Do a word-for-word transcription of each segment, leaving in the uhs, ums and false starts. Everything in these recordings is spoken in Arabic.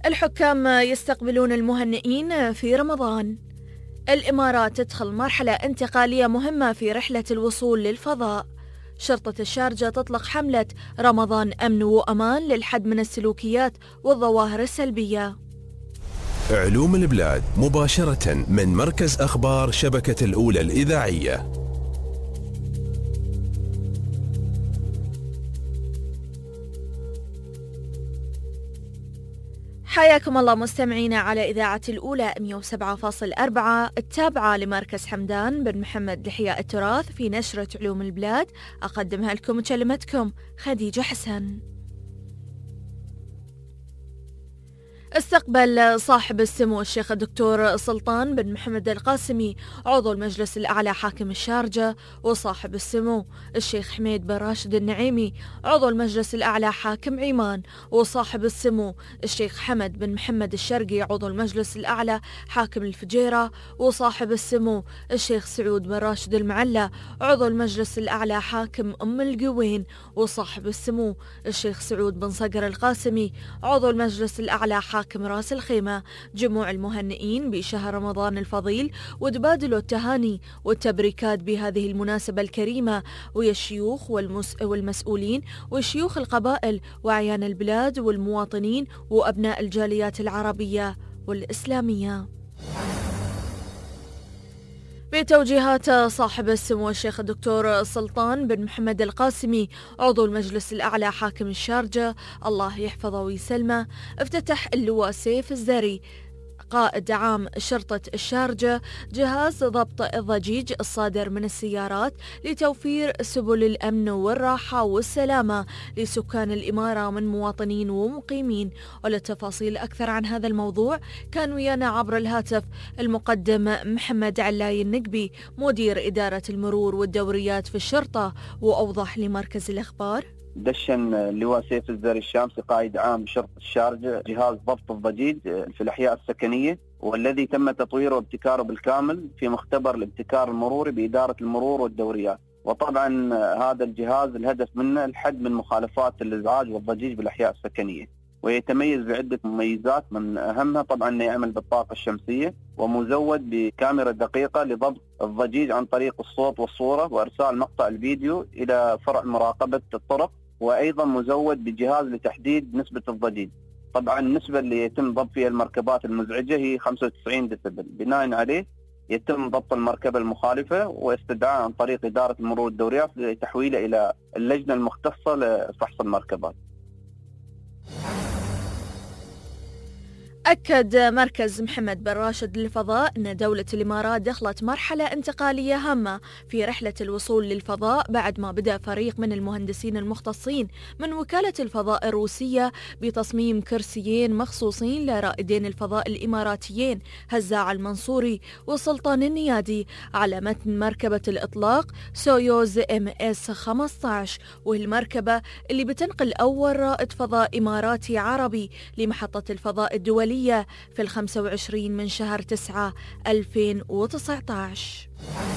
الحكام يستقبلون المهنئين في رمضان. الإمارات تدخل مرحلة انتقالية مهمة في رحلة الوصول للفضاء. شرطة الشارجة تطلق حملة رمضان أمن وأمان للحد من السلوكيات والظواهر السلبية. علوم البلاد مباشرة من مركز أخبار شبكة الأولى الإذاعية. حياكم الله مستمعينا على إذاعة الأولى مئة وسبعة فاصلة أربعة التابعة لمركز حمدان بن محمد لحياء التراث في نشرة علوم البلاد. أقدمها لكم وكلمتكم خديجة حسن. استقبل صاحب السمو الشيخ الدكتور سلطان بن محمد القاسمي عضو المجلس الأعلى حاكم الشارجة، وصاحب السمو الشيخ حميد بن راشد النعيمي عضو المجلس الأعلى حاكم عمان، وصاحب السمو الشيخ حمد بن محمد الشرقي عضو المجلس الأعلى حاكم الفجيرة، وصاحب السمو الشيخ سعود بن راشد المعلى عضو المجلس الأعلى حاكم أم القوين، وصاحب السمو الشيخ سعود بن صقر القاسمي عضو المجلس الأعلى حاكم راس الخيمة. جموع المهنئين بشهر رمضان الفضيل وتبادلوا التهاني والتبريكات بهذه المناسبة الكريمة، ويا الشيوخ والمس... والمسؤولين وشيوخ القبائل وأعيان البلاد والمواطنين وأبناء الجاليات العربية والإسلامية. بتوجيهات صاحب السمو الشيخ الدكتور سلطان بن محمد القاسمي عضو المجلس الأعلى حاكم الشارجة الله يحفظه ويسلمه، افتتح اللواء سيف الزري قائد عام شرطة الشارجة جهاز ضبط الضجيج الصادر من السيارات لتوفير سبل الأمن والراحة والسلامة لسكان الإمارة من مواطنين ومقيمين. وللتفاصيل أكثر عن هذا الموضوع كان ويانا عبر الهاتف المقدم محمد علاي النقبي مدير إدارة المرور والدوريات في الشرطة، وأوضح لمركز الأخبار. دشن اللواء سيف الزري الشامسي قائد عام شرطة الشارجة جهاز ضبط الضجيج في الأحياء السكنية، والذي تم تطويره وابتكاره بالكامل في مختبر الابتكار المروري بإدارة المرور والدوريات. وطبعا هذا الجهاز الهدف منه الحد من مخالفات الإزعاج والضجيج بالأحياء السكنية، ويتميز بعدة مميزات من أهمها طبعا أنه يعمل بالطاقة الشمسية، ومزود بكاميرا دقيقة لضبط الضجيج عن طريق الصوت والصورة وإرسال مقطع الفيديو إلى فرع مراقبة الطرق، وأيضا مزود بجهاز لتحديد نسبة الضجيج. طبعا النسبة اللي يتم ضبط فيها المركبات المزعجة هي خمسة وتسعين ديسبل، بناء عليه يتم ضبط المركبة المخالفة واستدعاء عن طريق إدارة المرور والدوريات لتحويله إلى اللجنة المختصة لفحص المركبات. أكد مركز محمد بن راشد للفضاء أن دولة الإمارات دخلت مرحلة انتقالية هامة في رحلة الوصول للفضاء بعد ما بدأ فريق من المهندسين المختصين من وكالة الفضاء الروسية بتصميم كرسيين مخصوصين لرائدين الفضاء الإماراتيين هزاع المنصوري وسلطان النيادي على متن مركبة الإطلاق سويوز ام اس خمسة عشر، وهي المركبة اللي بتنقل أول رائد فضاء إماراتي عربي لمحطة الفضاء الدولية في الخمسة وعشرين من شهر تسعة ألفين وتسعة عشر.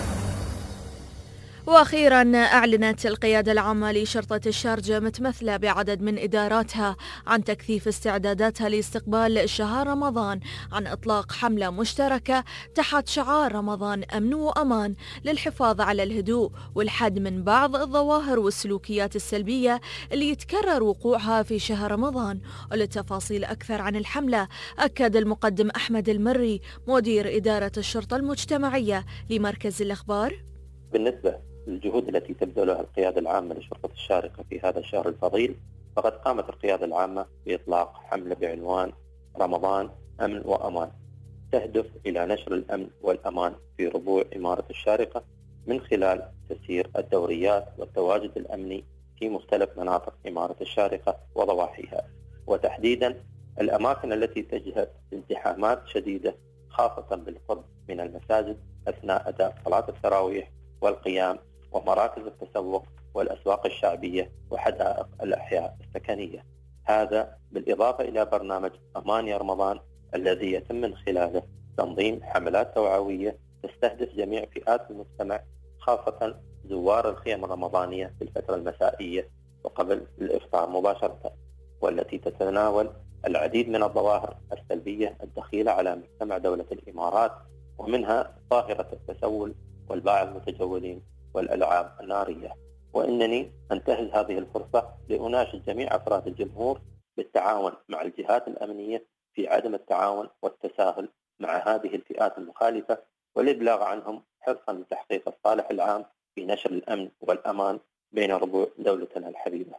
وأخيرا أعلنت القيادة العامة لشرطة الشارجة متمثلة بعدد من إداراتها عن تكثيف استعداداتها لاستقبال شهر رمضان عن إطلاق حملة مشتركة تحت شعار رمضان أمن وأمان للحفاظ على الهدوء والحد من بعض الظواهر والسلوكيات السلبية اللي يتكرر وقوعها في شهر رمضان. وللتفاصيل أكثر عن الحملة أكد المقدم أحمد المري مدير إدارة الشرطة المجتمعية لمركز الأخبار. بالنسبة للجهود التي تبذلها القيادة العامة لشرطة الشارقة في هذا الشهر الفضيل، فقد قامت القيادة العامة بإطلاق حملة بعنوان رمضان أمن وأمان، تهدف إلى نشر الأمن والأمان في ربوع إمارة الشارقة من خلال تسيير الدوريات والتواجد الأمني في مختلف مناطق إمارة الشارقة وضواحيها، وتحديدا الأماكن التي تشهد ازدحامات شديدة خاصة بالقرب من المساجد أثناء أداء صلاة التراويح والقيام، ومراكز التسوق والأسواق الشعبية وحدائق الأحياء السكنية. هذا بالإضافة إلى برنامج أمان يا رمضان الذي يتم من خلاله تنظيم حملات توعوية تستهدف جميع فئات المجتمع، خاصة زوار الخيم الرمضانية في الفترة المسائية وقبل الإفطار مباشرة، والتي تتناول العديد من الظواهر السلبية الدخيلة على مجتمع دولة الإمارات، ومنها ظاهرة التسول والباع المتجولين والألعاب النارية. وإنني أنتهز هذه الفرصة لأناشد جميع أفراد الجمهور بالتعاون مع الجهات الأمنية في عدم التعاون والتساهل مع هذه الفئات المخالفة، والإبلاغ عنهم حرصا لتحقيق الصالح العام في نشر الأمن والأمان بين ربوع دولتنا الحبيبة.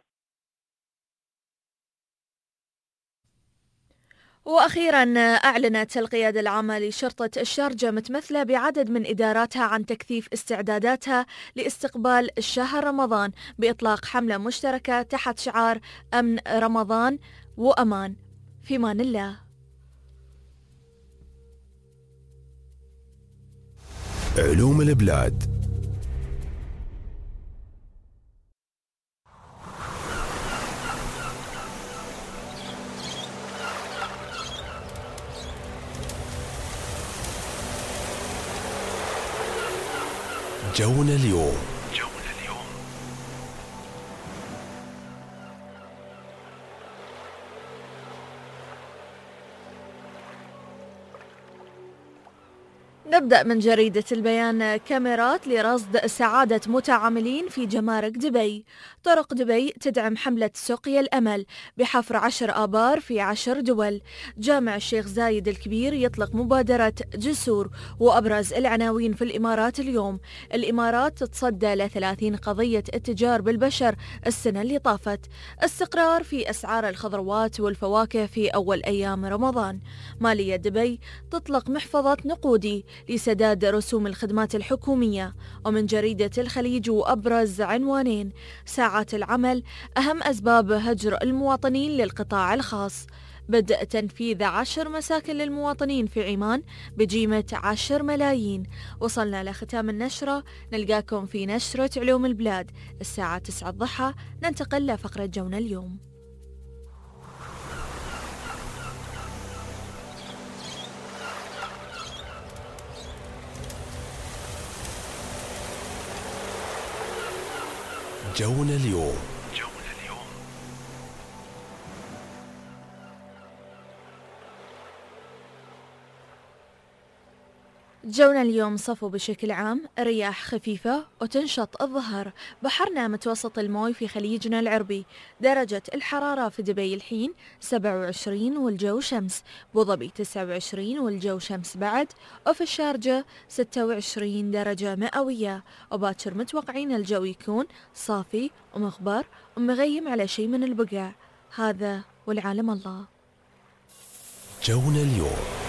وأخيرا أعلنت القيادة العامة لشرطة الشارجة متمثلة بعدد من إداراتها عن تكثيف استعداداتها لاستقبال الشهر رمضان بإطلاق حملة مشتركة تحت شعار أمن رمضان وأمان. في أمان الله. علوم البلاد. جونا اليوم. نبدأ من جريدة البيان. كاميرات لرصد سعادة متعاملين في جمارك دبي. طرق دبي تدعم حملة سقيا الأمل بحفر عشر آبار في عشر دول. جامع الشيخ زايد الكبير يطلق مبادرة جسور. وأبرز العناوين في الإمارات اليوم. الإمارات تتصدى لثلاثين قضية اتجار بالبشر السنة اللي طافت. استقرار في أسعار الخضروات والفواكه في أول أيام رمضان. مالية دبي تطلق محفظة نقودي لسداد رسوم الخدمات الحكومية. ومن جريدة الخليج وأبرز عنوانين. ساعات العمل أهم أسباب هجر المواطنين للقطاع الخاص. بدء تنفيذ عشر مساكن للمواطنين في عمان بقيمة عشر ملايين. وصلنا لختام النشرة، نلقاكم في نشرة علوم البلاد الساعة تسعة الضحى. ننتقل لفقرة جونا اليوم. جونا اليوم. جونا اليوم صفو بشكل عام، رياح خفيفة وتنشط الظهر. بحرنا متوسط الموي في خليجنا العربي. درجة الحرارة في دبي الحين سبعة وعشرين والجو شمس. بوظبي تسعة وعشرين والجو شمس بعد. وفي الشارجة ستة وعشرين درجة مئوية. وباكر متوقعين الجو يكون صافي ومغبر ومغيم على شيء من البقع. هذا والعالم الله. جونا اليوم.